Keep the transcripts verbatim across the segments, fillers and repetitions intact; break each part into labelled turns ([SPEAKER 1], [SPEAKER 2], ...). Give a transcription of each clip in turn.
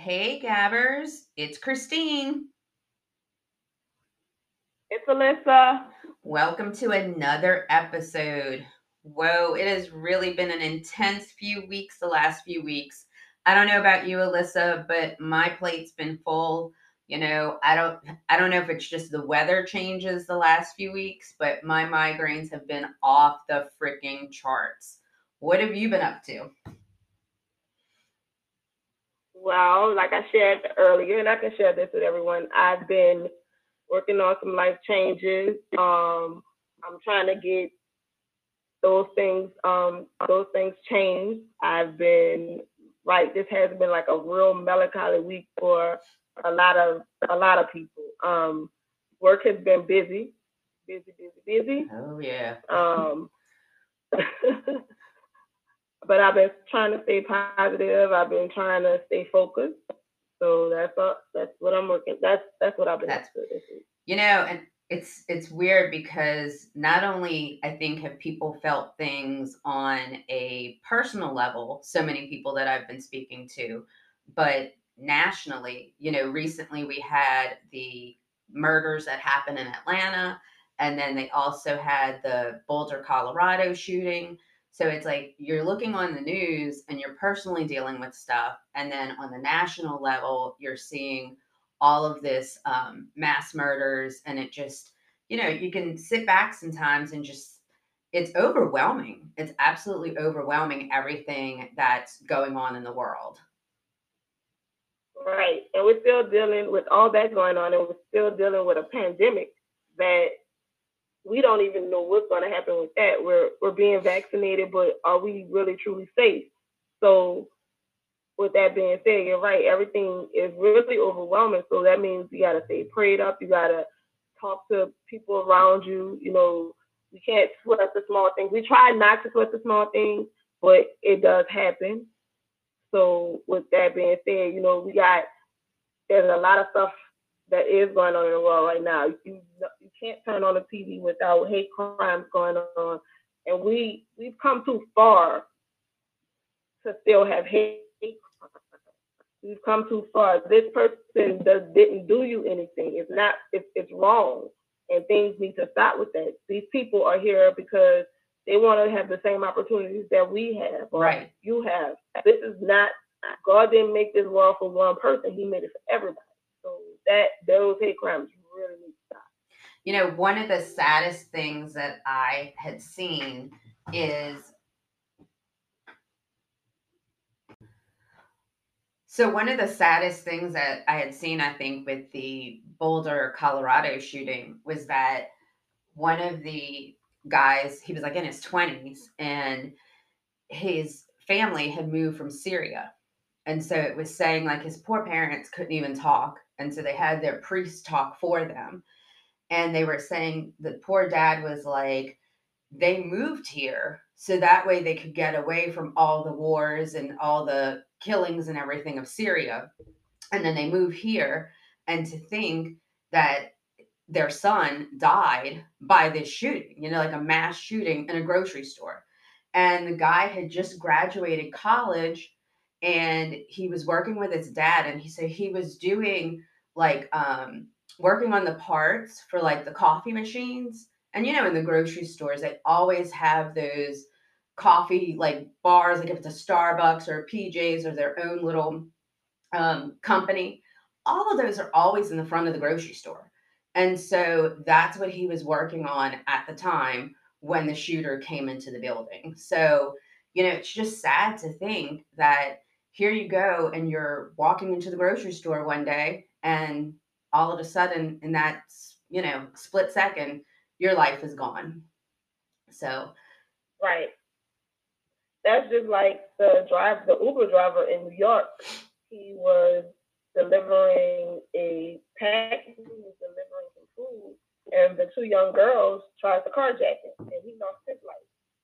[SPEAKER 1] Hey, Gabbers, it's Christine.
[SPEAKER 2] It's Alyssa.
[SPEAKER 1] Welcome to another episode. Whoa, it has really been an intense few weeks the last few weeks. I don't know about you, Alyssa, but my plate's been full. You know, I don't I don't know if it's just the weather changes the last few weeks, but my migraines have been off the freaking charts. What have you been up to?
[SPEAKER 2] Well, like I shared earlier, and I can share this with everyone, I've been working on some life changes. Um, I'm trying to get those things, um, those things changed. I've been right. This has been like a real melancholy week for a lot of a lot of people. Um, work has been busy, busy, busy, busy.
[SPEAKER 1] Oh yeah.
[SPEAKER 2] Um, but I've been trying to stay positive. I've been trying to stay focused. So that's uh, that's what I'm working. That's that's what I've been up
[SPEAKER 1] That's
[SPEAKER 2] to this week.
[SPEAKER 1] You know, and it's it's weird because not only I think have people felt things on a personal level, so many people that I've been speaking to, but nationally, you know, recently we had the murders that happened in Atlanta, and then they also had the Boulder, Colorado shooting. So it's like you're looking on the news and you're personally dealing with stuff, and then on the national level, you're seeing all of this um, mass murders, and it just, you know, you can sit back sometimes and just, it's overwhelming. It's absolutely overwhelming, everything that's going on in the world.
[SPEAKER 2] Right, and we're still dealing with all that going on, and we're still dealing with a pandemic that we don't even know what's going to happen with that. We're we're being vaccinated, but are we really truly safe? So, with that being said, you're right. Everything is really overwhelming. So that means you got to stay prayed up. You got to talk to people around you. You know, we can't sweat the small things. We try not to sweat the small things, but it does happen. So with that being said, you know, we got there's a lot of stuff that is going on in the world right now. You you can't turn on the T V without hate crimes going on, and we we've come too far to still have hate. We've come too far. This person does didn't do you anything. It's not. It's it's wrong, and things need to stop with that. These people are here because they want to have the same opportunities that we have or
[SPEAKER 1] Right.
[SPEAKER 2] you have. This is not. God didn't make this world for one person. He made it for everybody. So that those hate crimes really need to stop.
[SPEAKER 1] You know, one of the saddest things that I had seen is, so one of the saddest things that I had seen, I think, with the Boulder, Colorado shooting was that one of the guys, he was like in his twenties, and his family had moved from Syria. And so it was saying like his poor parents couldn't even talk. And so they had their priest talk for them. And they were saying the poor dad was like, they moved here so that way they could get away from all the wars and all the killings and everything of Syria. And then they move here. And to think that their son died by this shooting, you know, like a mass shooting in a grocery store. And the guy had just graduated college, and he was working with his dad, and he said he was doing like um working on the parts for like the coffee machines. And you know, in the grocery stores they always have those coffee like bars, like if it's a Starbucks or a P J's or their own little um, company, all of those are always in the front of the grocery store. And so that's what he was working on at the time when the shooter came into the building. So, you know, it's just sad to think that here you go and you're walking into the grocery store one day, and all of a sudden, in that, you know, split second, your life is gone. So,
[SPEAKER 2] Right. That's just like the drive the Uber driver in New York. He was delivering a package. He was delivering some food, and the two young girls tried to carjack him, and he lost his life.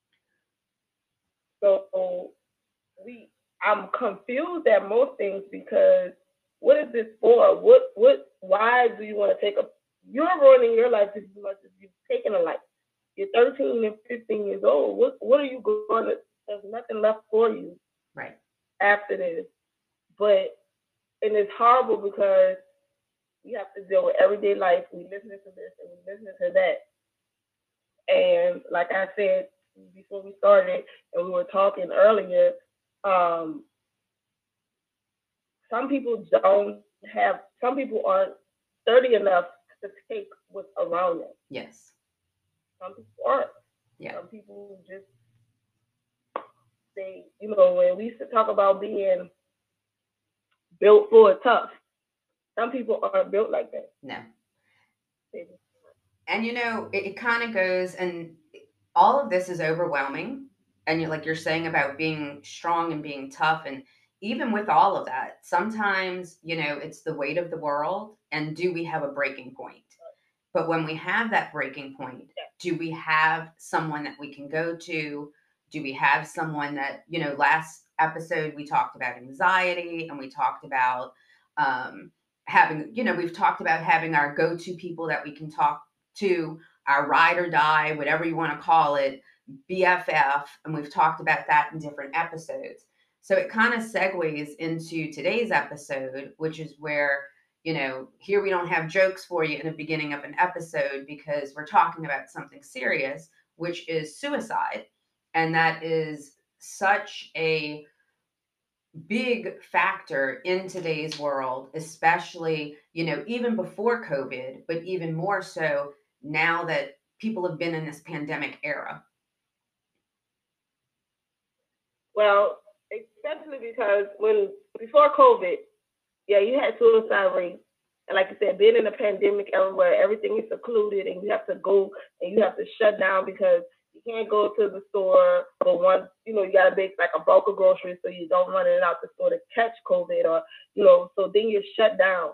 [SPEAKER 2] So we, I'm confused at most things because what is this for? What, what, why do you want to take a? You're ruining your life just as much as you've taken a life. You're thirteen and fifteen years old. What, what are you going to? There's nothing left for you
[SPEAKER 1] right.
[SPEAKER 2] after this. But and it's horrible because we have to deal with everyday life. We listening to this and we listening to that. And like I said before we started, and we were talking earlier, um, some people don't have. Some people aren't sturdy enough to take what's around them.
[SPEAKER 1] Yes.
[SPEAKER 2] Some people aren't.
[SPEAKER 1] Yeah.
[SPEAKER 2] Some people just they, you know, when we used to talk about being built for it tough, some people aren't built like that.
[SPEAKER 1] No.
[SPEAKER 2] They
[SPEAKER 1] And you know, it, it kind of goes, and all of this is overwhelming. And you like you're saying about being strong and being tough, and even with all of that, sometimes you know it's the weight of the world. And do we have a breaking point? But when we have that breaking point, do we have someone that we can go to? Do we have someone that, you know, last episode we talked about anxiety and we talked about um, having, you know, we've talked about having our go to people that we can talk to, our ride or die, whatever you want to call it, B F F. And we've talked about that in different episodes. So it kind of segues into today's episode, which is where you know, here we don't have jokes for you in the beginning of an episode because we're talking about something serious, which is suicide. And that is such a big factor in today's world, especially, you know, even before COVID, but even more so now that people have been in this pandemic era.
[SPEAKER 2] Well, especially because when before COVID, yeah, you had suicide rates. And like you said, being in a pandemic era where everything is secluded and you have to go and you have to shut down because you can't go to the store for one, you know, you got to make like a bulk of groceries so you don't run it out the store to catch COVID or, you know, so then you're shut down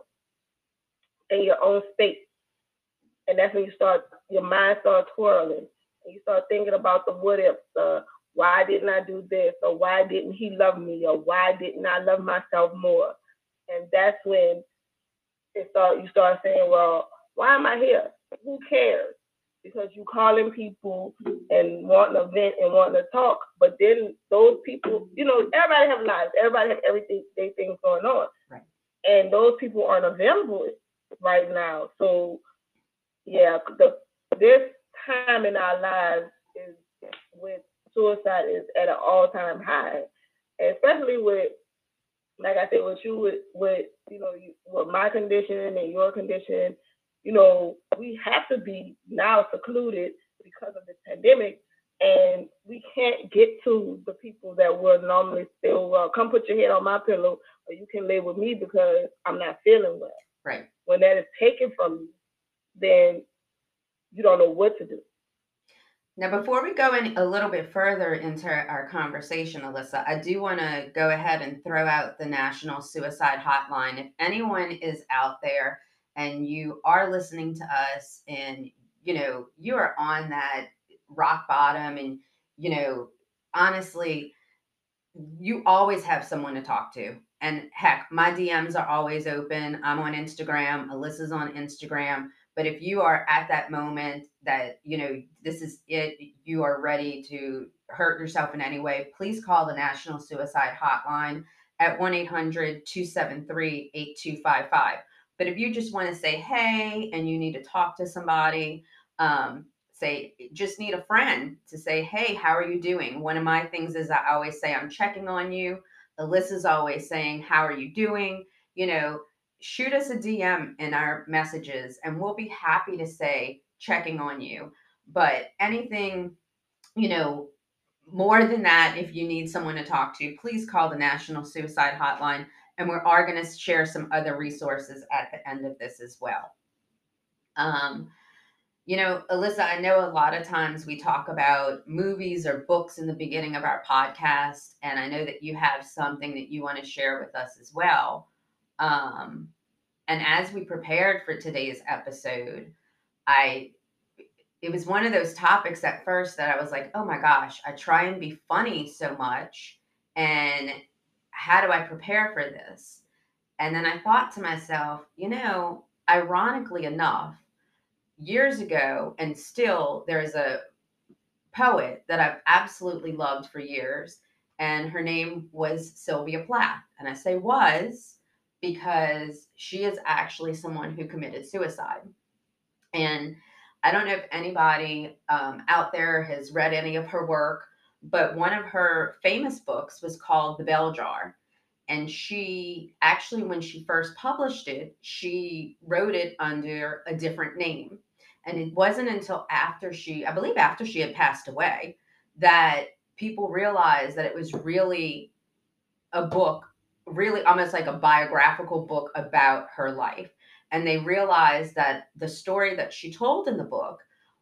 [SPEAKER 2] in your own space. And that's when you start, your mind starts twirling. And you start thinking about the what ifs, uh, why didn't I do this? Or why didn't he love me? Or why didn't I love myself more? And that's when it start you start saying, well, why am I here? Who cares? Because you calling people and wanting to vent and wanting to talk, but then those people, you know, everybody have lives, everybody have everything they things going on,
[SPEAKER 1] right.
[SPEAKER 2] And those people aren't available right now. So yeah, the this time in our lives is with suicide is at an all time high, and especially with like I said, with you, with, with you know, you, with my condition and your condition, you know, we have to be now secluded because of this pandemic, and we can't get to the people that would normally feel well. Come put your head on my pillow, or you can lay with me because I'm not feeling well.
[SPEAKER 1] Right.
[SPEAKER 2] When that is taken from you, then you don't know what to do.
[SPEAKER 1] Now, before we go in a little bit further into our conversation, Alyssa, I do want to go ahead and throw out the National Suicide Hotline. If anyone is out there and you are listening to us and, you know, you are on that rock bottom and, you know, honestly, you always have someone to talk to. And heck, my D Ms are always open. I'm on Instagram. Alyssa's on Instagram. But if you are at that moment that, you know, this is it, you are ready to hurt yourself in any way, please call the National Suicide Hotline at one eight hundred two seven three eight two five five. But if you just want to say, hey, and you need to talk to somebody, um, say, just need a friend to say, hey, how are you doing? One of my things is I always say, I'm checking on you. Alyssa's always saying, how are you doing? You know, shoot us a D M in our messages and we'll be happy to say checking on you. But anything, you know, more than that, if you need someone to talk to, please call the National Suicide Hotline. And we are going to share some other resources at the end of this as well. Um, you know, Alyssa, I know a lot of times we talk about movies or books in the beginning of our podcast, and I know that you have something that you want to share with us as well. Um, and as we prepared for today's episode, I it was one of those topics at first that I was like, oh my gosh, I try and be funny so much, and how do I prepare for this? And then I thought to myself, you know, ironically enough, years ago, and still there's a poet that I've absolutely loved for years, and her name was Sylvia Plath. And I say was because she is actually someone who committed suicide. And I don't know if anybody um, out there has read any of her work, but one of her famous books was called The Bell Jar. And she actually, when she first published it, she wrote it under a different name. And it wasn't until after she, I believe after she had passed away, that people realized that it was really a book, really almost like a biographical book about her life. And they realized that the story that she told in the book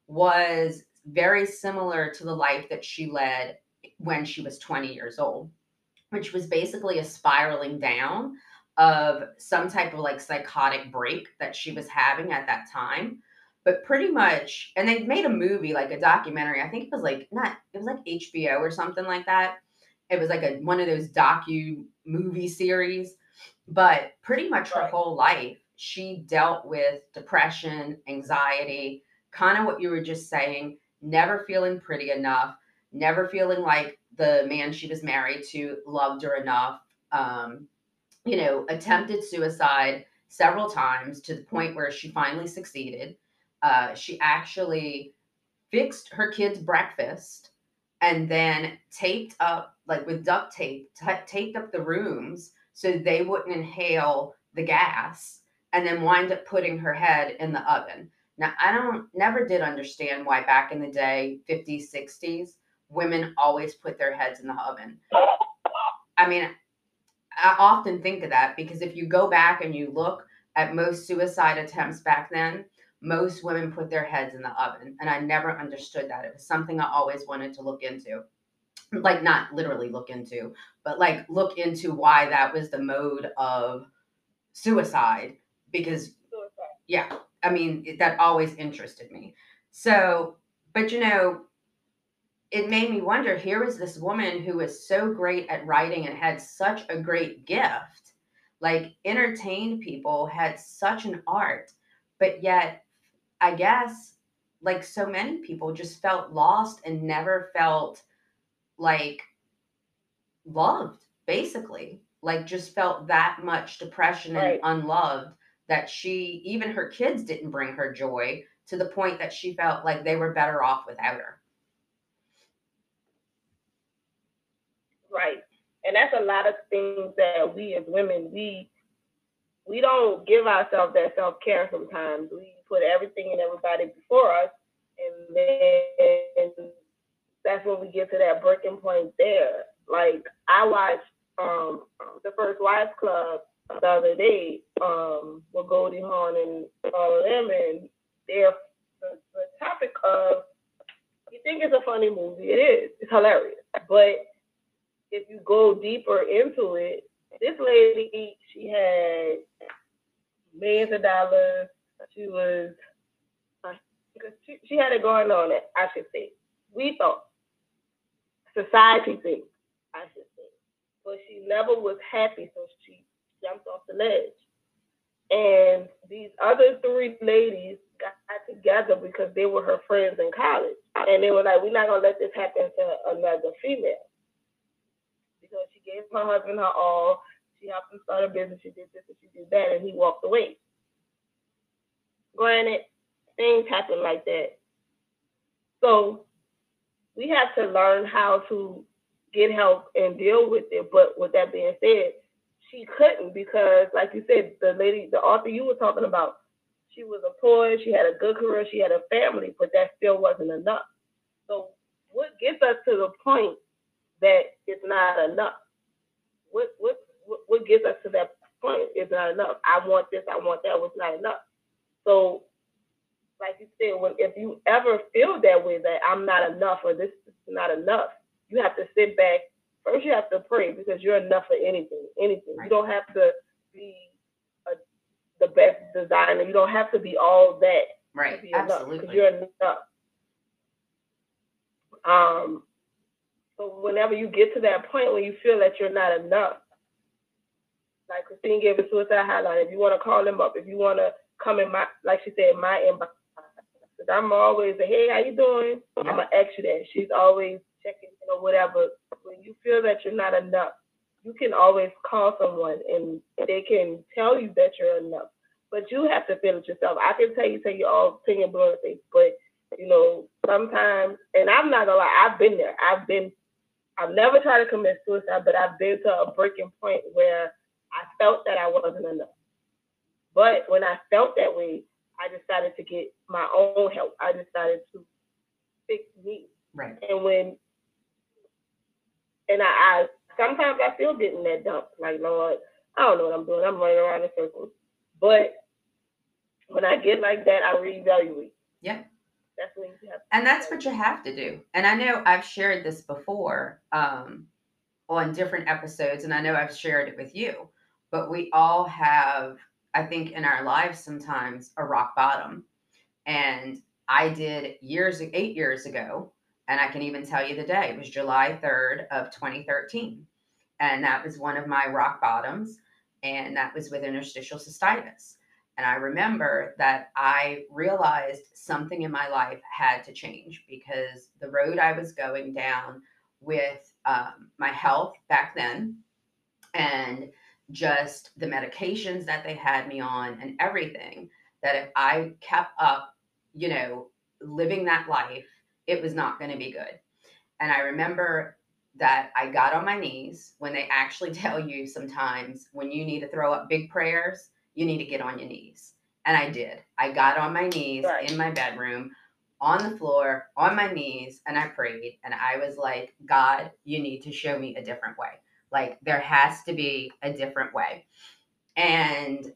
[SPEAKER 1] was very similar to the life that she led when she was twenty years old, which was basically a spiraling down of some type of like psychotic break that she was having at that time. But pretty much, and they made a movie, like a documentary. I think it was like not, it was like H B O or something like that. It was like a one of those docu movie series. But pretty much her
[SPEAKER 2] Right.
[SPEAKER 1] whole life, she dealt with depression, anxiety, kind of what you were just saying, never feeling pretty enough, never feeling like the man she was married to loved her enough. Um, you know, attempted suicide several times to the point where she finally succeeded. Uh, she actually fixed her kids' breakfast and then taped up, like with duct tape, t- taped up the rooms so they wouldn't inhale the gas, and then wind up putting her head in the oven. Now, I don't, never did understand why back in the day, fifties, sixties, women always put their heads in the oven. I mean, I often think of that because if you go back and you look at most suicide attempts back then, most women put their heads in the oven. And I never understood that. It was something I always wanted to look into. Like, not literally look into, but like look into why that was the mode of suicide. Because,
[SPEAKER 2] Suicide.
[SPEAKER 1] yeah, I mean, it, that always interested me. So, but you know, it made me wonder, here was this woman who was so great at writing and had such a great gift, like entertained people, had such an art, but yet I guess like so many people just felt lost and never felt like loved, basically, like just felt that much depression and
[SPEAKER 2] Right.
[SPEAKER 1] unloved, that she, even her kids didn't bring her joy, to the point that she felt like they were better off without her.
[SPEAKER 2] Right. And that's a lot of things that we as women, we we don't give ourselves that self care sometimes. We put everything and everybody before us, and then that's when we get to that breaking point there. Like I watched um the First Wives Club the other day, um, with Goldie Hawn and all of them, and they're the, the topic of, you think it's a funny movie, it is. It's hilarious. But if you go deeper into it, this lady, she had millions of dollars. She was, uh, because she, she had it going on, I should say. We thought, society thinks, I should say. But she never was happy, so she jumped off the ledge. And these other three ladies got together because they were her friends in college. And they were like, we're not going to let this happen to another female. Because she gave her husband her all. She helped him start a business. She did this and she did that, and he walked away. Granted, things happen like that. So we have to learn how to get help and deal with it. But with that being said, she couldn't because, like you said, the lady, the author you were talking about, she was a poet, she had a good career, she had a family, but that still wasn't enough. So what gets us to the point that it's not enough? What what what, what gets us to that point is not enough? I want this, I want that, was not enough. So like you said, when if you ever feel that way, that I'm not enough or this is not enough, you have to sit back. First, you have to pray because you're enough for anything. Anything.
[SPEAKER 1] Right.
[SPEAKER 2] You don't have to be a, the best designer. You don't have to be all that
[SPEAKER 1] Right.
[SPEAKER 2] to be enough because
[SPEAKER 1] Absolutely.
[SPEAKER 2] you're enough. Um. So whenever you get to that point where you feel that you're not enough, like Christine gave a suicide hotline. If you want to call them up, if you want to come in my, like she said, my inbox. Because I'm always a, hey, how you doing? I'm going to ask you that. She's always checking, you know, whatever. When you feel that you're not enough, you can always call someone and they can tell you that you're enough. But you have to feel it yourself. I can tell you, tell you all till your blood face, but you know, sometimes, and I'm not gonna lie, I've been there. I've been, I've never tried to commit suicide, but I've been to a breaking point where I felt that I wasn't enough. But when I felt that way, I decided to get my own help. I decided to fix me.
[SPEAKER 1] Right.
[SPEAKER 2] And when, and I, I sometimes I feel getting that dump, like Lord, I don't know what I'm doing. I'm running around in circles. But when I get like that, I reevaluate.
[SPEAKER 1] Yeah.
[SPEAKER 2] That's when you have to.
[SPEAKER 1] And that's what you have to do. And I know I've shared this before um, on different episodes, and I know I've shared it with you, but we all have, I think, in our lives sometimes a rock bottom. And I did years, eight years ago, and I can even tell you the day. It was July third of twenty thirteen. And that was one of my rock bottoms. And that was with interstitial cystitis. And I remember that I realized something in my life had to change because the road I was going down with um, my health back then and just the medications that they had me on and everything, that if I kept up, you know, living that life, it was not going to be good. And I remember that I got on my knees when they actually tell you sometimes when you need to throw up big prayers, you need to get on your knees. And I did. I got on my knees
[SPEAKER 2] Right.
[SPEAKER 1] in my bedroom, on the floor, on my knees, and I prayed. And I was like, God, you need to show me a different way. Like, there has to be a different way. And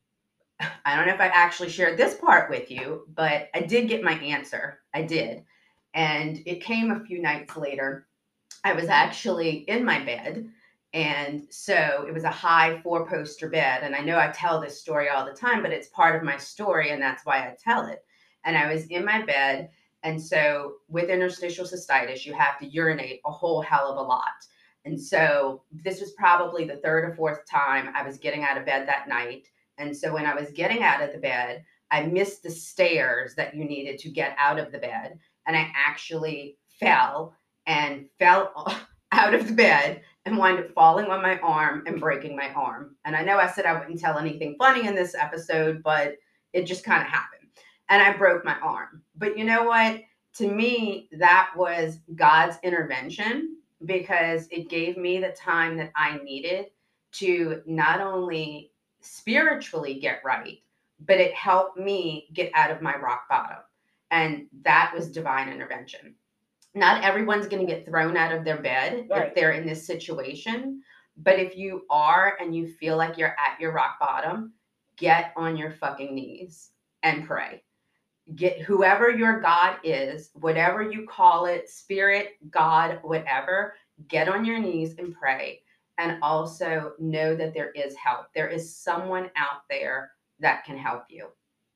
[SPEAKER 1] I don't know if I actually shared this part with you, but I did get my answer. I did. And it came a few nights later. I was actually in my bed. And so it was a high four poster bed. And I know I tell this story all the time, but it's part of my story. And that's why I tell it. And I was in my bed. And so with interstitial cystitis, you have to urinate a whole hell of a lot. And so this was probably the third or fourth time I was getting out of bed that night. And so when I was getting out of the bed, I missed the stairs that you needed to get out of the bed. And I actually fell and fell out of the bed and wound up falling on my arm and breaking my arm. And I know I said I wouldn't tell anything funny in this episode, but it just kind of happened. And I broke my arm. But you know what? To me, that was God's intervention because it gave me the time that I needed to not only spiritually get right, but it helped me get out of my rock bottom. And that was divine intervention. Not everyone's going to get thrown out of their bed
[SPEAKER 2] Right.
[SPEAKER 1] if they're in this situation. But if you are and you feel like you're at your rock bottom, get on your fucking knees and pray. Get whoever your God is, whatever you call it, spirit, God, whatever, get on your knees and pray. And also know that there is help. There is someone out there that can help you.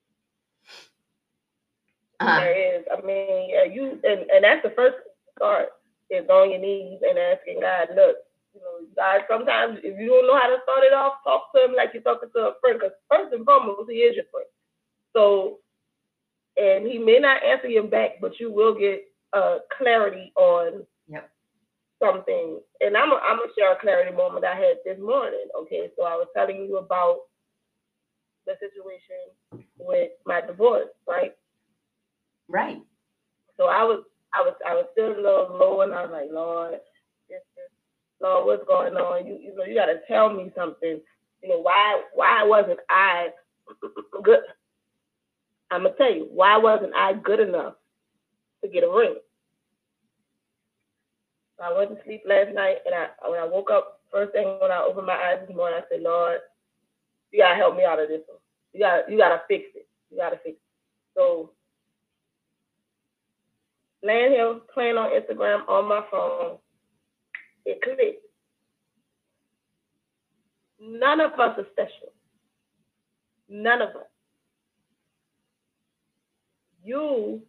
[SPEAKER 1] Uh,
[SPEAKER 2] There is. I mean, yeah, you and, and that's the first start is on your knees and asking God, look, you know, God, sometimes if you don't know how to start it off, talk to him like you're talking to a friend, because first and foremost, he is your friend. So, and he may not answer you back, but you will get uh, clarity on
[SPEAKER 1] yep.
[SPEAKER 2] something. And I'm a, I'm gonna share a clarity moment I had this morning. Okay, so I was telling you about the situation with my divorce, right?
[SPEAKER 1] Right.
[SPEAKER 2] So I was I was I was still a little low, and I was like, Lord, this, this, Lord, what's going on? You you know you got to tell me something. You know why why wasn't I good? I'm gonna tell you why wasn't I good enough to get a ring? So I went to sleep last night, and I when I woke up first thing when I opened my eyes this morning, I said, Lord, you gotta help me out of this one. You got you gotta fix it. You gotta fix it. So laying here playing on Instagram on my phone, it clicked. None of us are special. None of us. You,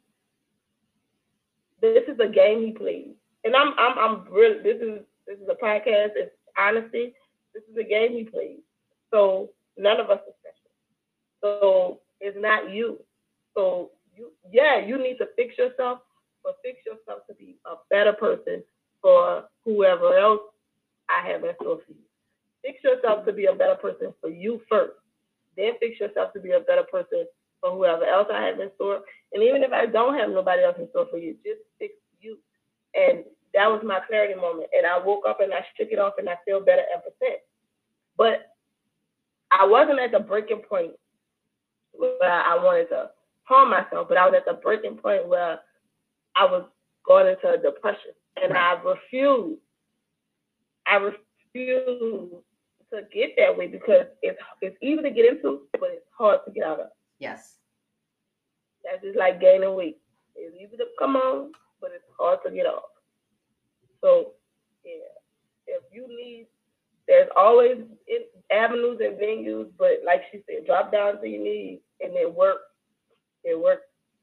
[SPEAKER 2] this is a game he plays, and I'm, I'm, I'm really. This is, this is a podcast. It's honesty. This is a game he plays. So none of us are special. So it's not you. So you, yeah, you need to fix yourself, but fix yourself to be a better person for whoever else I have in store for you. Fix yourself to be a better person for you first. Then fix yourself to be a better person for whoever else I have in store. And even if I don't have nobody else in store for you, just fix you. And that was my clarity moment. And I woke up and I shook it off and I feel better ever since. But I wasn't at the breaking point where I wanted to harm myself, but I was at the breaking point where I was going into a depression. And right. I refused. I refused to get that way because it's it's easy to get into, but it's hard to get out of.
[SPEAKER 1] Yes.
[SPEAKER 2] That's just like gaining weight. It's easy to come on, but it's hard to get off. So, yeah, if you need, there's always avenues and venues, but like she said, drop down to your knees and it works. It works.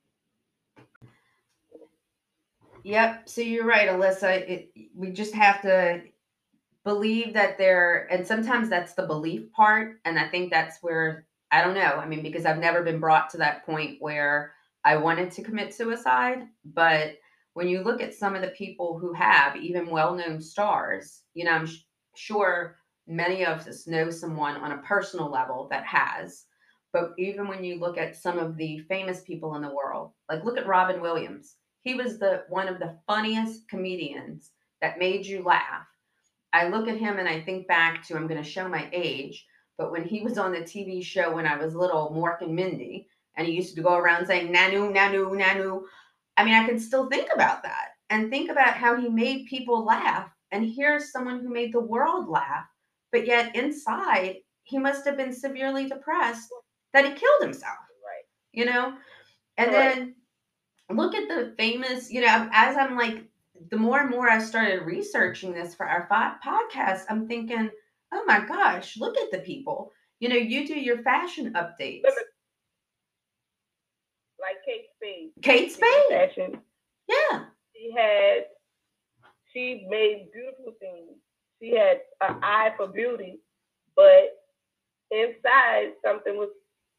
[SPEAKER 1] Yep. So you're right, Alyssa. It, we just have to believe that there, and sometimes that's the belief part. And I think that's where, I don't know. I mean, because I've never been brought to that point where I wanted to commit suicide. But when you look at some of the people who have, even well-known stars, you know, I'm sh- sure many of us know someone on a personal level that has. But even when you look at some of the famous people in the world, like look at Robin Williams. He was the one of the funniest comedians that made you laugh. I look at him and I think back to, I'm going to show my age, but when he was on the T V show when I was little, Mork and Mindy, and he used to go around saying, Nanu, Nanu, Nanu. I mean, I can still think about that and think about how he made people laugh. And here's someone who made the world laugh, but yet inside, he must have been severely depressed that he killed himself.
[SPEAKER 2] Right.
[SPEAKER 1] You know? And right. then look at the famous, you know, as I'm like, the more and more I started researching this for our podcast, I'm thinking, oh my gosh, look at the people. You know, you do your fashion updates.
[SPEAKER 2] Like Kate Spade.
[SPEAKER 1] Kate Spade.
[SPEAKER 2] Fashion.
[SPEAKER 1] Yeah.
[SPEAKER 2] She had, she made beautiful things. She had an eye for beauty, but inside something was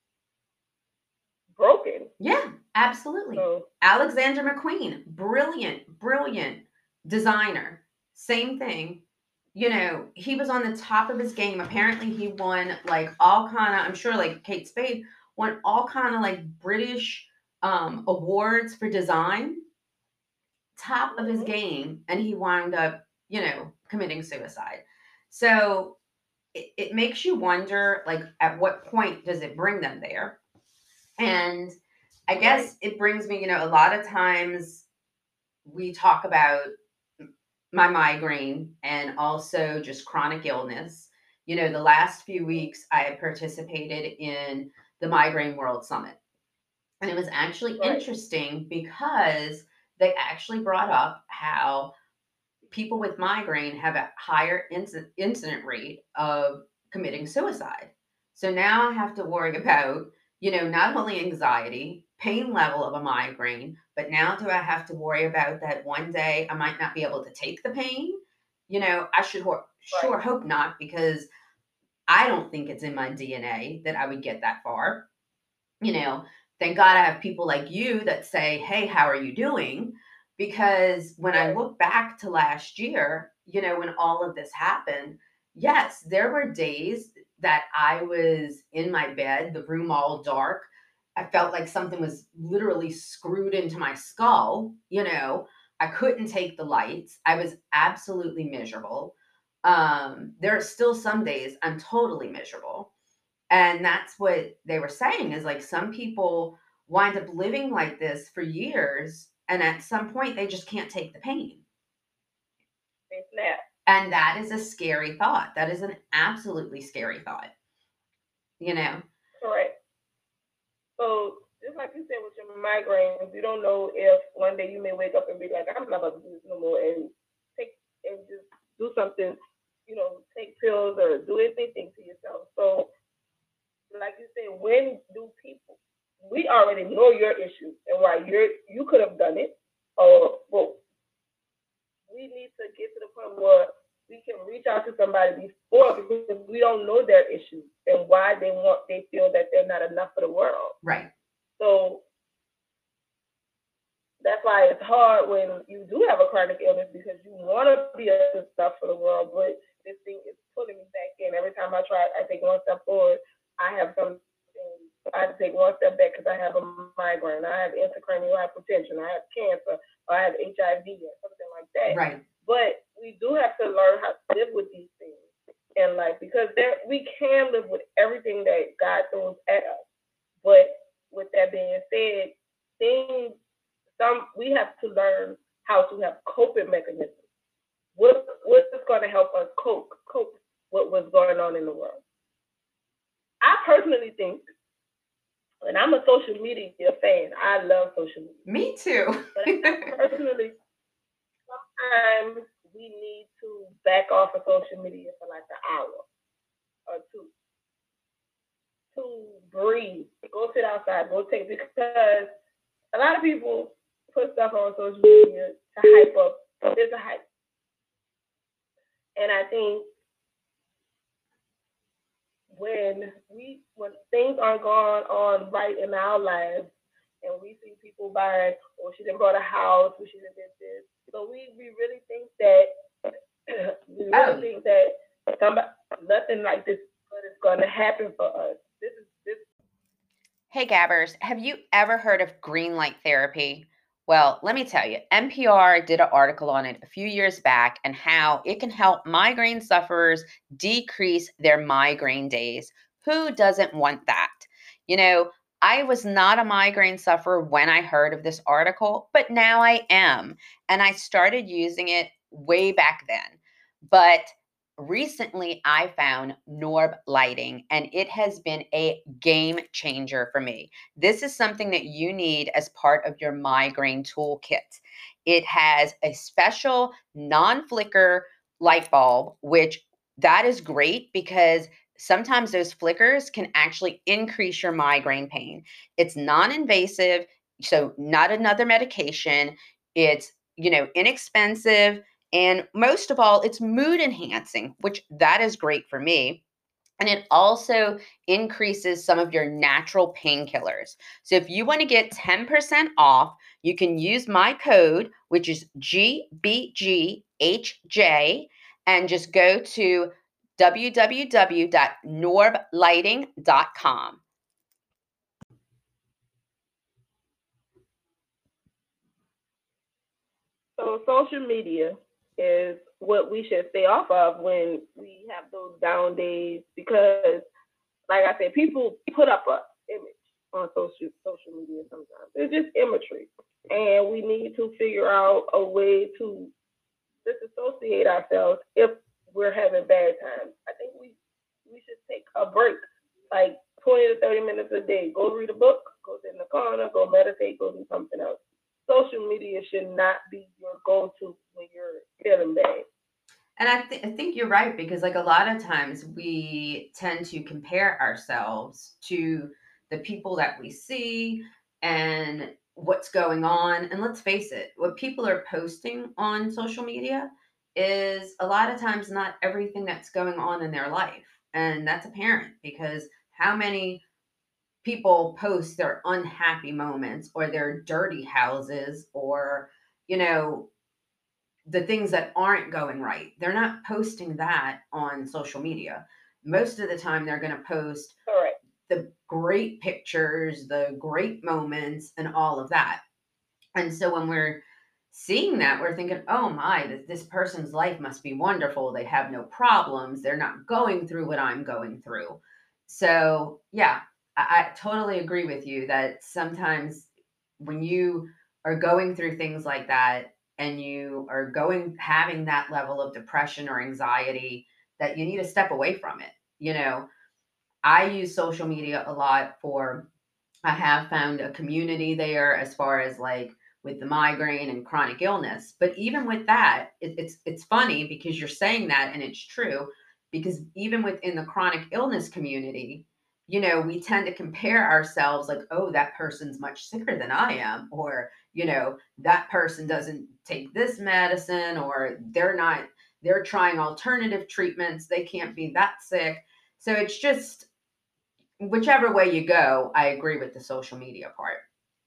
[SPEAKER 2] broken.
[SPEAKER 1] Yeah, absolutely. So, Alexander McQueen, brilliant, brilliant designer. Same thing. You know, he was on the top of his game. Apparently he won like all kind of, I'm sure like Kate Spade won all kind of like British um, awards for design, top mm-hmm. of his game. And he wound up, you know, committing suicide. So it, it makes you wonder, like, at what point does it bring them there? And I guess it brings me, you know, a lot of times we talk about my migraine and also just chronic illness. You know, the last few weeks I had participated in the Migraine World Summit. And it was actually right. interesting because they actually brought up how people with migraine have a higher inc- incident rate of committing suicide. So now I have to worry about, you know, not only anxiety, pain level of a migraine, but now do I have to worry about that one day I might not be able to take the pain? You know, I should ho- sure right. hope not, because I don't think it's in my D N A that I would get that far. You know, thank God I have people like you that say, hey, how are you doing? Because when right. I look back to last year, you know, when all of this happened, yes, there were days that I was in my bed, the room all dark. I felt like something was literally screwed into my skull. You know, I couldn't take the lights. I was absolutely miserable. Um, there are still some days I'm totally miserable. And that's what they were saying is like some people wind up living like this for years. And at some point, they just can't take the pain.
[SPEAKER 2] Yeah.
[SPEAKER 1] And that is a scary thought. That is an absolutely scary thought. You know?
[SPEAKER 2] Correct. So, just like you said with your migraines, you don't know if one day you may wake up and be like, I'm not going to do this no more, and take and just do something, you know, take pills or do anything to yourself. So, like you said, when do people, we already know your issues and why you're, you could have done it, or, well, we need to get to the point where we can reach out to somebody before, because we don't know their issues and why they want, they feel that they're not enough for the world.
[SPEAKER 1] Right.
[SPEAKER 2] So that's why it's hard when you do have a chronic illness, because you want to be a stuff for the world, but this thing is pulling me back in. Every time I try, I take one step forward, I have something. I have to take one step back because I have a migraine, I have intracranial hypertension, I have cancer, or I have H I V or something like that.
[SPEAKER 1] Right.
[SPEAKER 2] But we do have to learn how to live with these things in life because there we can live with everything that God throws at us. But with that being said, things some we have to learn how to have coping mechanisms. What what's going to help us cope cope with what's going on in the world? I personally think, and I'm a social media fan. I love social media.
[SPEAKER 1] Me too.
[SPEAKER 2] But I personally, sometimes we need to back off of social media for like an hour or two to breathe. Go sit outside. Go take because a lot of people put stuff on social media to hype up. There's a hype, and I think when we when things aren't going on right in our lives, and we see people buying, or she didn't bought a house, or she didn't did this, so we we really think that we really
[SPEAKER 1] Oh,
[SPEAKER 2] think that somebody nothing like this good is going to happen for us. This is this.
[SPEAKER 1] hey, Gabbers, have you ever heard of green light therapy? Well, let me tell you, N P R did an article on it a few years back and how it can help migraine sufferers decrease their migraine days. Who doesn't want that? You know, I was not a migraine sufferer when I heard of this article, but now I am. And I started using it way back then. But recently I found Norb lighting and it has been a game changer for me. This is something that you need as part of your migraine toolkit. It has a special non-flicker light bulb, which that is great because sometimes those flickers can actually increase your migraine pain. It's non-invasive, so not another medication. It's, you know, inexpensive, and most of all, it's mood enhancing, which that is great for me. And it also increases some of your natural painkillers. So if you want to get ten percent off, you can use my code, which is G B G H J, and just go to w w w dot norb lighting dot com.
[SPEAKER 2] So social media is what we should stay off of when we have those down days because, like I said, people put up a image on social social media sometimes. It's just imagery, and we need to figure out a way to disassociate ourselves if we're having bad times. I think we we should take a break, like twenty to thirty minutes a day. Go read a book, go sit in the corner, go meditate, go do something else. Social media should not be your go-to when you're feeling bad.
[SPEAKER 1] And I, th- I think you're right because, like, a lot of times we tend to compare ourselves to the people that we see and what's going on. And let's face it, what people are posting on social media is a lot of times not everything that's going on in their life. And that's apparent because how many people post their unhappy moments or their dirty houses or, you know, the things that aren't going right. They're not posting that on social media. Most of the time, they're going to post
[SPEAKER 2] All right.
[SPEAKER 1] the great pictures, the great moments, and all of that. And so when we're seeing that, we're thinking, oh my, this, this person's life must be wonderful. They have no problems. They're not going through what I'm going through. So, yeah, I, I totally agree with you that sometimes when you are going through things like that and you are going, having that level of depression or anxiety, that you need to step away from it. You know, I use social media a lot for I have found a community there as far as like with the migraine and chronic illness. But even with that, it, it's it's funny because you're saying that and it's true because even within the chronic illness community, you know, we tend to compare ourselves like, oh, that person's much sicker than I am, or you know, that person doesn't take this medicine, or they're not, they're trying alternative treatments, they can't be that sick. So it's just whichever way you go, I agree with the social media part.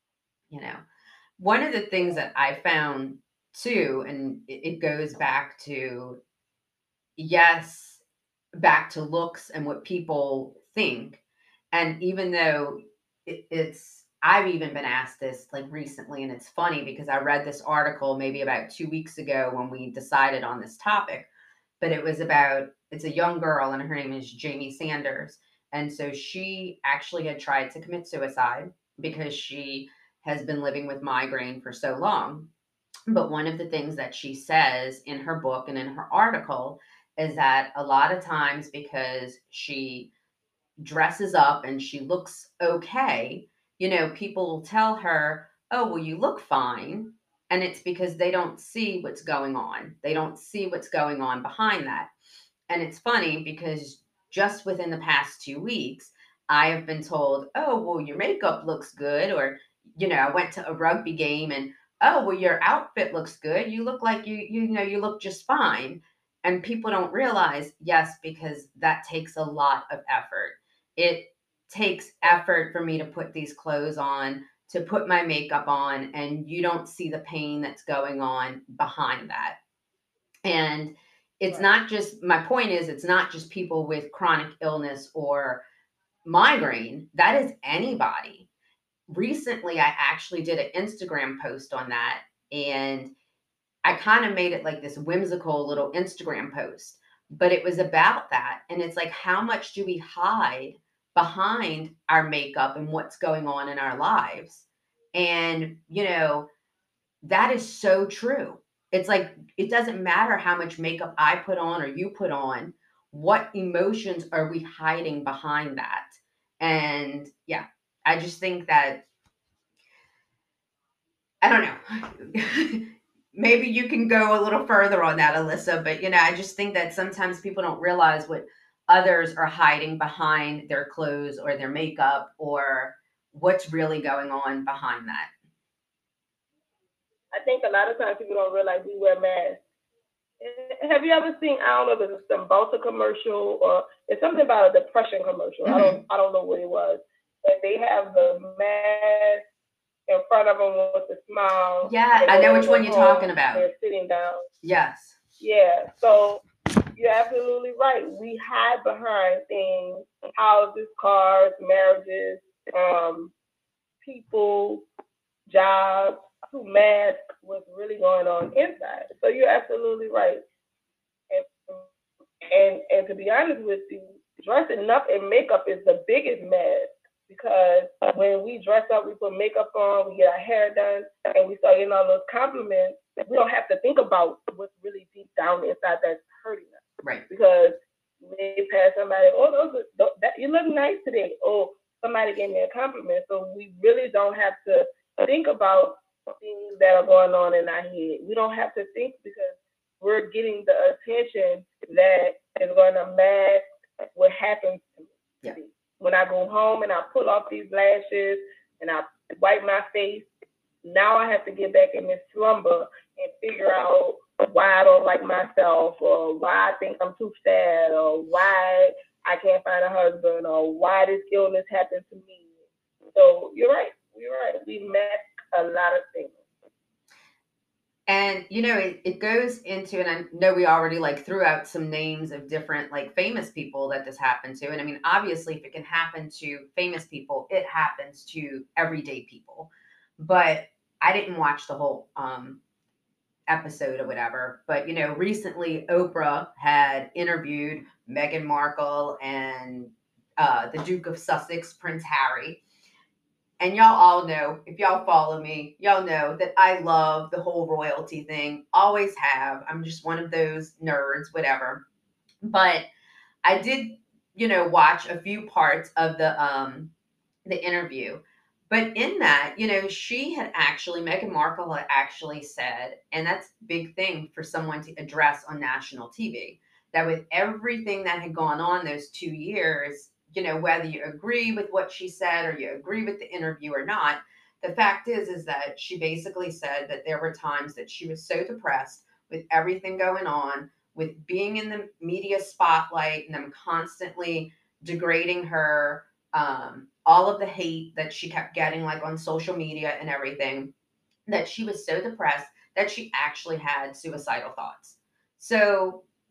[SPEAKER 1] You know, one of the things that I found too, and it, it goes back to yes, back to looks and what people think. And even though it, it's, I've even been asked this like recently, and it's funny because I read this article maybe about two weeks ago when we decided on this topic, but it was about, it's a young girl and her name is Jamie Sanders. And so she actually had tried to commit suicide because she has been living with migraine for so long. But one of the things that she says in her book and in her article is that a lot of times, because she dresses up and she looks okay, you know, people will tell her, oh, well, you look fine. And it's because they don't see what's going on. They don't see what's going on behind that. And it's funny because just within the past two weeks, I have been told, oh, well, your makeup looks good. Or, you know, I went to a rugby game and, oh, well, your outfit looks good. You look like you, you know, you look just fine. And people don't realize, yes, because that takes a lot of effort. It takes effort for me to put these clothes on, to put my makeup on, and you don't see the pain that's going on behind that. And it's
[SPEAKER 2] Right.
[SPEAKER 1] not just, my point is, it's not just people with chronic illness or migraine, that is anybody. Recently, I actually did an Instagram post on that, and I kind of made it like this whimsical little Instagram post, but it was about that. And it's like, how much do we hide behind our makeup and what's going on in our lives? And, you know, that is so true. It's like, it doesn't matter how much makeup I put on or you put on. What emotions are we hiding behind that? And yeah, I just think that, I don't know. Maybe you can go a little further on that, Alyssa, but you know, I just think that sometimes people don't realize what others are hiding behind their clothes or their makeup, or what's really going on behind that.
[SPEAKER 2] I think a lot of times people don't realize we wear masks. Eh, Have you ever seen? I don't know if it's a Cymbalta commercial or it's something about a depression commercial. I don't.
[SPEAKER 1] Hmm.
[SPEAKER 2] I don't know what it was. But they have the mask in front of them with a smile,
[SPEAKER 1] Yeah,
[SPEAKER 2] and they
[SPEAKER 1] I know
[SPEAKER 2] go in
[SPEAKER 1] which
[SPEAKER 2] their
[SPEAKER 1] one you're talking
[SPEAKER 2] home and
[SPEAKER 1] about.
[SPEAKER 2] they're sitting down.
[SPEAKER 1] Yes.
[SPEAKER 2] Yeah. So you're absolutely right. We hide behind things, houses, cars, marriages, um, people, jobs, to mask what's really going on inside. So you're absolutely right. And and and to be honest with you, dressing up in makeup is the biggest mask because when we dress up, we put makeup on, we get our hair done, and we start getting all those compliments. We don't have to think about what's really deep down inside that's hurting us
[SPEAKER 1] Right.
[SPEAKER 2] because we pass somebody, oh, those, are- that, you look nice today. Oh, somebody gave me a compliment. So we really don't have to think about things that are going on in our head. We don't have to think because we're getting the attention that is going to mask what happens to
[SPEAKER 1] Yeah.
[SPEAKER 2] me. When I go home and I pull off these lashes and I wipe my face, now I have to get back in this slumber and figure out why I don't like myself or why I think I'm too fat or why I can't find a husband or why this illness happened to me. So you're right. You're right. We mask a lot of things.
[SPEAKER 1] And you know, it, it goes into, and I know we already like threw out some names of different like famous people that this happened to. And I mean, obviously, if it can happen to famous people, it happens to everyday people. But I didn't watch the whole um, episode or whatever. But you know, recently Oprah had interviewed Meghan Markle and uh, the Duke of Sussex, Prince Harry. And y'all all know, if y'all follow me, y'all know that I love the whole royalty thing. Always have. I'm just one of those nerds, whatever. But I did, you know, watch a few parts of the um the interview. But in that, you know, she had actually, Meghan Markle had actually said, and that's a big thing for someone to address on national T V, that with everything that had gone on those two years, you know, whether you agree with what she said or you agree with the interview or not, the fact is, is that she basically said that there were times that she was so depressed with everything going on, with being in the media spotlight and them constantly degrading her, um, all of the hate that she kept getting, like on social media and everything, that she was so depressed that she actually had suicidal thoughts. So,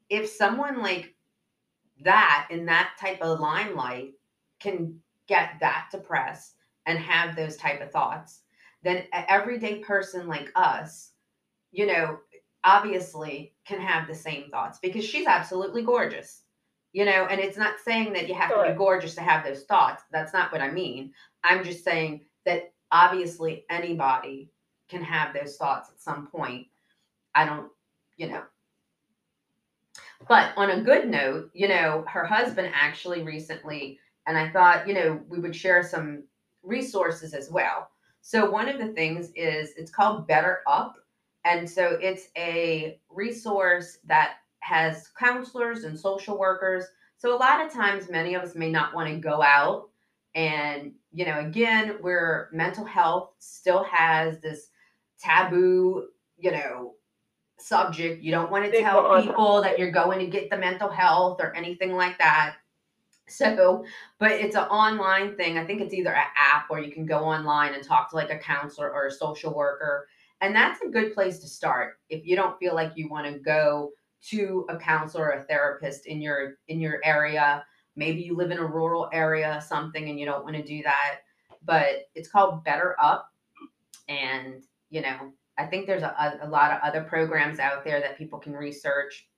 [SPEAKER 1] if someone like that in that type of limelight can get that depressed and have those type of thoughts, then an everyday person like us, you know, obviously can have the same thoughts because she's absolutely gorgeous. You know, and it's not saying that you have to be
[SPEAKER 2] Correct.
[SPEAKER 1] gorgeous to have those thoughts. That's not what I mean. I'm just saying that obviously anybody can have those thoughts at some point. I don't, you know, but on a good note, you know, her husband actually recently, and I thought, you know, we would share some resources as well. So one of the things is it's called Better Up. And so it's a resource that has counselors and social workers. So a lot of times, many of us may not want to go out. And, you know, again, where mental health still has this taboo, you know, subject. You don't want to
[SPEAKER 2] Stigma
[SPEAKER 1] tell
[SPEAKER 2] on top
[SPEAKER 1] people
[SPEAKER 2] of
[SPEAKER 1] that
[SPEAKER 2] it.
[SPEAKER 1] you're going to get the mental health or anything like that. So, but it's an online thing. I think it's either an app or you can go online and talk to like a counselor or a social worker. And that's a good place to start if you don't feel like you want to go to a counselor or a therapist in your in your area. Maybe you live in a rural area, something, and you don't want to do that. But it's called Better Up, and you know, I think there's a, a lot of other programs out there that people can research.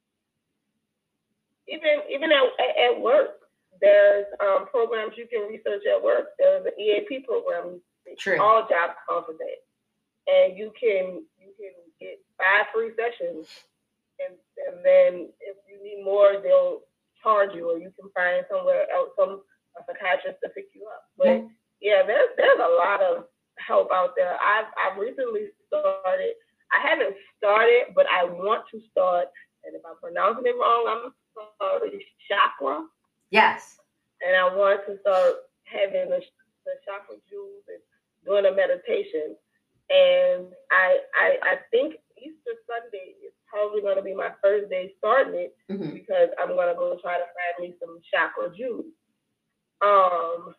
[SPEAKER 2] Even even at, at work, there's um, programs you can research at work. There's an E A P program.
[SPEAKER 1] True.
[SPEAKER 2] All jobs offer that, and you can you can get five free sessions, and and then if you need more, they'll charge you, or you can find somewhere else some a psychiatrist to pick you up.
[SPEAKER 1] Yeah.
[SPEAKER 2] But yeah, there's there's a lot of help out there. I've I've recently started. I haven't started, but I want to start. And if I'm pronouncing it wrong, I'm sorry. Chakra,
[SPEAKER 1] Yes.
[SPEAKER 2] and I want to start having the, the chakra jewels and doing a meditation. And I, I I think Easter Sunday is probably going to be my first day starting it
[SPEAKER 1] Hmm.
[SPEAKER 2] because I'm going to go try to find me some chakra jewels. Um,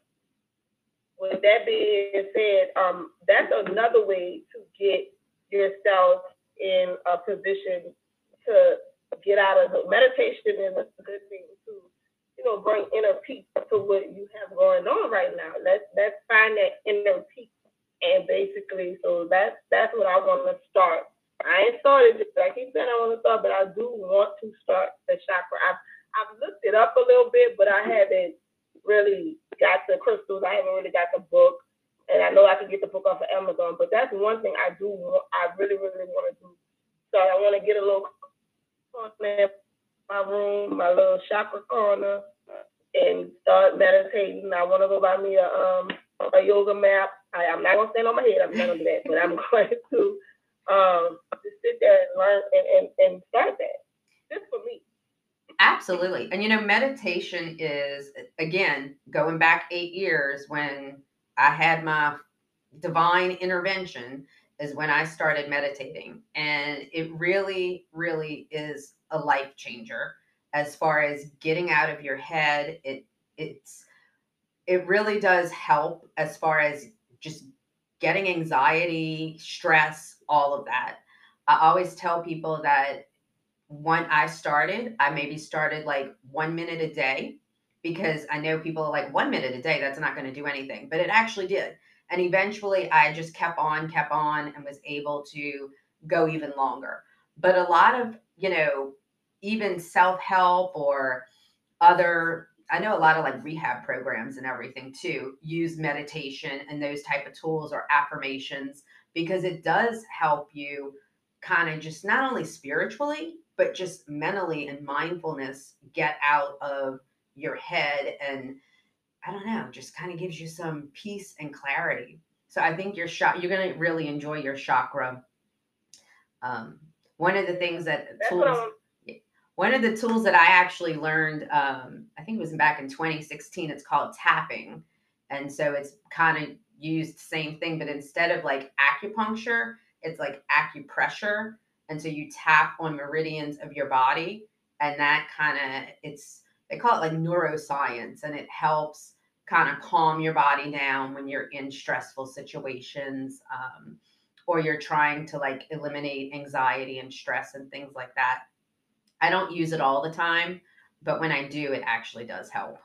[SPEAKER 2] with that being said, um, that's another way to get yourself in a position to get out of the meditation is a good thing to, you know, bring inner peace to what you have going on right now. Let's let's find that inner peace. And basically, so that's that's what I want to start. I ain't started it. I keep saying I want to start, but I do want to start the chakra. I've I've looked it up a little bit, but I haven't really got the crystals. I haven't really got the book, and I know I can get the book off of Amazon. But that's one thing I do. Want, I really, really want to do. So I want to get a little corner in my room, my little chakra corner, and start meditating. I want to go buy me a um a yoga mat. I, I'm not gonna stand on my head. I'm not gonna do that, but I'm going to um just sit there and learn and and, and start that. Just for me.
[SPEAKER 1] Absolutely. And you know, meditation is, again, going back eight years when I had my divine intervention, is when I started meditating. And it really, really is a life changer as far as getting out of your head. It it's it really does help as far as just getting anxiety, stress, all of that. I always tell people that when I started, I maybe started like one minute a day because I know people are like, one minute a day, that's not going to do anything. But it actually did. And eventually I just kept on, kept on, and was able to go even longer. But a lot of, you know, even self help or other, I know a lot of like rehab programs and everything too use meditation and those type of tools or affirmations because it does help you kind of just not only spiritually but just mentally and mindfulness get out of your head, and I don't know, just kind of gives you some peace and clarity. So I think your shot you're going to really enjoy your chakra. um, One of the things that
[SPEAKER 2] That's what
[SPEAKER 1] tools
[SPEAKER 2] I'm.
[SPEAKER 1] one of the tools that I actually learned, um, I think it was back in twenty sixteen, it's called tapping. And so it's kind of used same thing, but instead of like acupuncture, it's like acupressure. And so you tap on meridians of your body, and that kind of, it's, they call it like neuroscience, and it helps kind of calm your body down when you're in stressful situations, um, or you're trying to like eliminate anxiety and stress and things like that. I don't use it all the time, but when I do, it actually does help.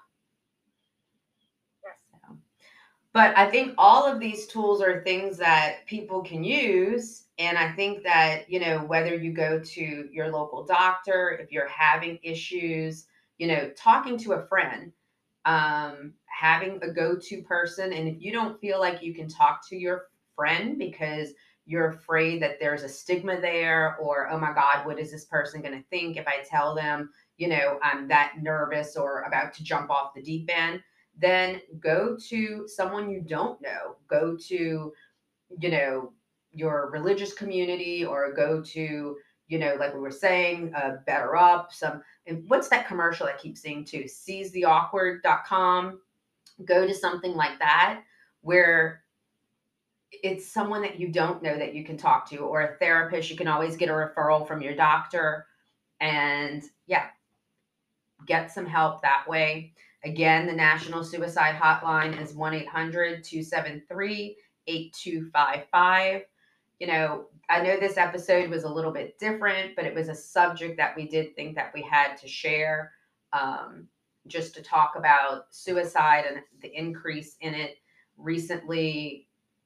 [SPEAKER 1] So, but I think all of these tools are things that people can use. And I think that, you know, whether you go to your local doctor, if you're having issues, you know, talking to a friend, um, having a go to person. And if you don't feel like you can talk to your friend because you're afraid that there's a stigma there, or, oh my God, what is this person going to think if I tell them, you know, I'm that nervous or about to jump off the deep end, then go to someone you don't know. Go to, you know, your religious community, or go to, you know, like we were saying, uh, Better Up. Some, and what's that commercial I keep seeing too? seize the awkward dot com. Go to something like that where it's someone that you don't know that you can talk to, or a therapist. You can always get a referral from your doctor. And yeah, get some help that way. Again, the National Suicide Hotline is one eight hundred two seven three eight two five five. You know, I know this episode was a little bit different, but it was a subject that we did think that we had to share, um, just to talk about suicide and the increase in it recently,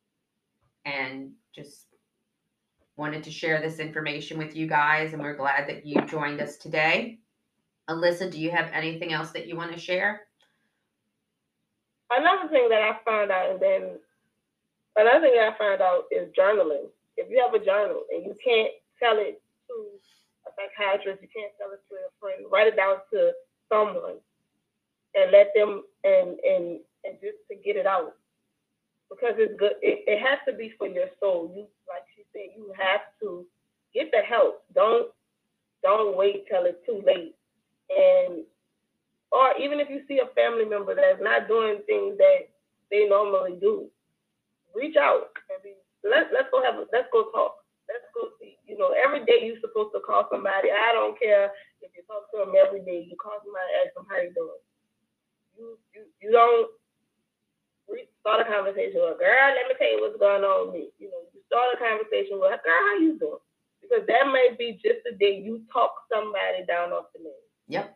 [SPEAKER 1] and just wanted to share this information with you guys. And we're glad that you joined us today. Alyssa, do you have anything else that you want to share?
[SPEAKER 2] Another thing that I found out, and then another thing that I found out is journaling. If you have a journal and you can't tell it to a psychiatrist, you can't tell it to a friend, write it down to someone and let them and and and just to get it out, because it's good. It, it has to be for your soul. You, like she said, you have to get the help. Don't don't wait till it's too late. And or even if you see a family member that's not doing things that they normally do, reach out and be let's let's go have a, let's go talk. Let's go see. You know, every day you're supposed to call somebody. I don't care if you talk to them every day. You call somebody, ask them how you doing. You you you don't start a conversation with, girl, let me tell you what's going on with me. You know, you start a conversation with, girl, how you doing? Because that may be just the day you talk somebody down off the name.
[SPEAKER 1] Yep.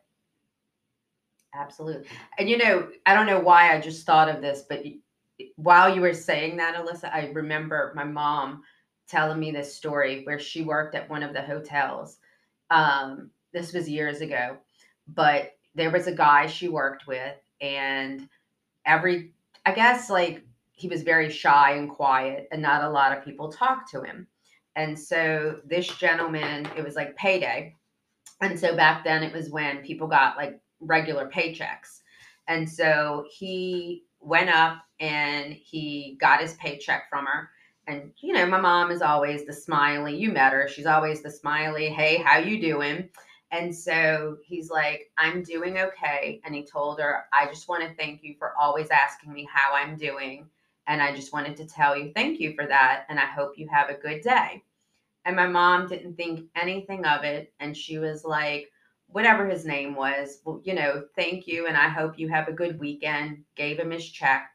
[SPEAKER 1] Absolutely. And you know, I don't know why I just thought of this, but while you were saying that, Alyssa, I remember my mom telling me this story where she worked at one of the hotels. Um, this was years ago, but there was a guy she worked with, and every, I guess, like, he was very shy and quiet, and not a lot of people talked to him. And so this gentleman, it was like payday. And so back then it was when people got like regular paychecks. And so he went up and he got his paycheck from her. And you know, my mom is always the smiley. You met her. She's always the smiley. Hey, how you doing? And so he's like, I'm doing okay. And he told her, I just want to thank you for always asking me how I'm doing. And I just wanted to tell you thank you for that. And I hope you have a good day. And my mom didn't think anything of it. And she was like, whatever his name was, well, you know, thank you. And I hope you have a good weekend. Gave him his check.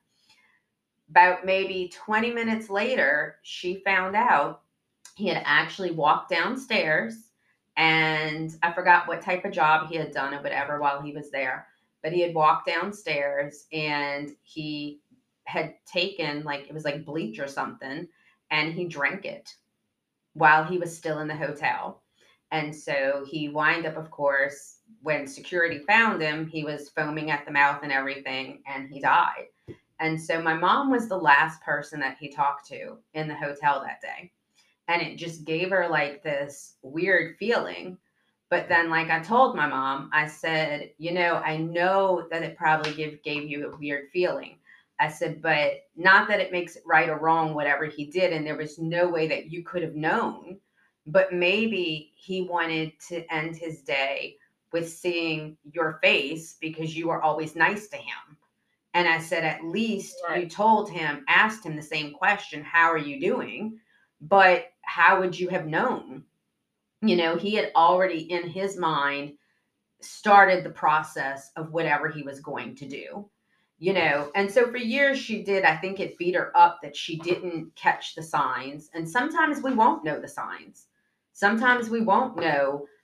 [SPEAKER 1] About maybe twenty minutes later, she found out he had actually walked downstairs, and I forgot what type of job he had done or whatever while he was there. But he had walked downstairs and he had taken, like, it was like bleach or something, and he drank it while he was still in the hotel. And so he wind up, of course, when security found him, he was foaming at the mouth and everything, and he died. And so my mom was the last person that he talked to in the hotel that day. And it just gave her like this weird feeling. But then, like I told my mom, I said, you know, I know that it probably give, gave you a weird feeling. I said, but not that it makes it right or wrong, whatever he did. And there was no way that you could have known. But maybe he wanted to end his day with seeing your face because you were always nice to him. And I said, at least right. You told him, asked him the same question, how are you doing? But how would you have known? You know, he had already in his mind started the process of whatever he was going to do. You know, and so for years she did, I think it beat her up that she didn't catch the signs. And sometimes we won't know the signs. Sometimes we won't know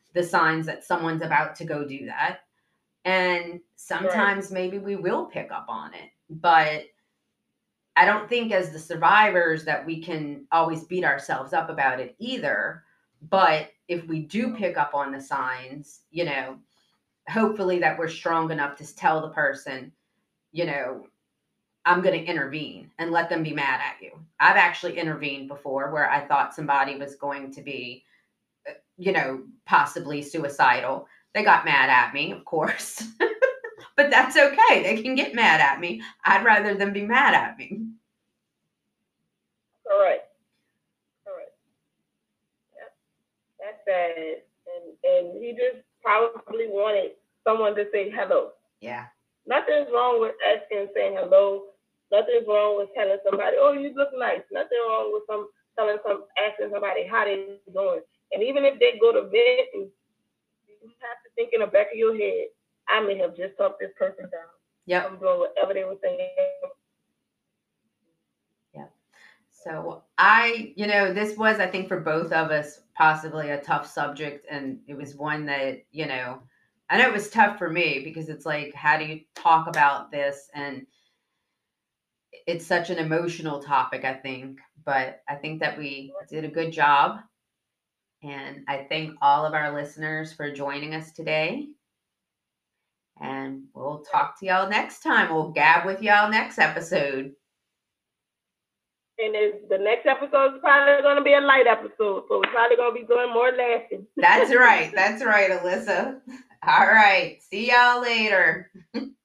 [SPEAKER 1] the signs that someone's about to go do that. And sometimes right. maybe we will pick up on it. But I don't think as the survivors that we can always beat ourselves up about it either. But if we do pick up on the signs, you know, hopefully that we're strong enough to tell the person, you know, I'm going to intervene and let them be mad at you. I've actually intervened before where I thought somebody was going to be, you know, possibly suicidal. They got mad at me, of course, but that's okay. They can get mad at me. I'd rather them be mad at me.
[SPEAKER 2] Correct. Correct. Yep. That's sad. And, and he just probably wanted someone to say hello.
[SPEAKER 1] Yeah.
[SPEAKER 2] Nothing's wrong with asking and saying hello. Nothing's wrong with telling somebody, oh, you look nice. Nothing wrong with some telling some asking somebody how they doing. And even if they go to bed, you have to think in the back of your head, I may have just talked this person down.
[SPEAKER 1] Yep.
[SPEAKER 2] I'm doing whatever they were saying.
[SPEAKER 1] Yeah. So I, you know, this was, I think, for both of us, possibly a tough subject. And it was one that, you know, I know it was tough for me because it's like, how do you talk about this? And it's such an emotional topic, I think. But I think that we did a good job. And I thank all of our listeners for joining us today. And we'll talk to y'all next time. We'll gab with y'all next episode.
[SPEAKER 2] And the next episode is probably going to be a light episode. So we're probably going to be doing more laughing.
[SPEAKER 1] That's right. That's right, Alyssa. All right. See y'all later.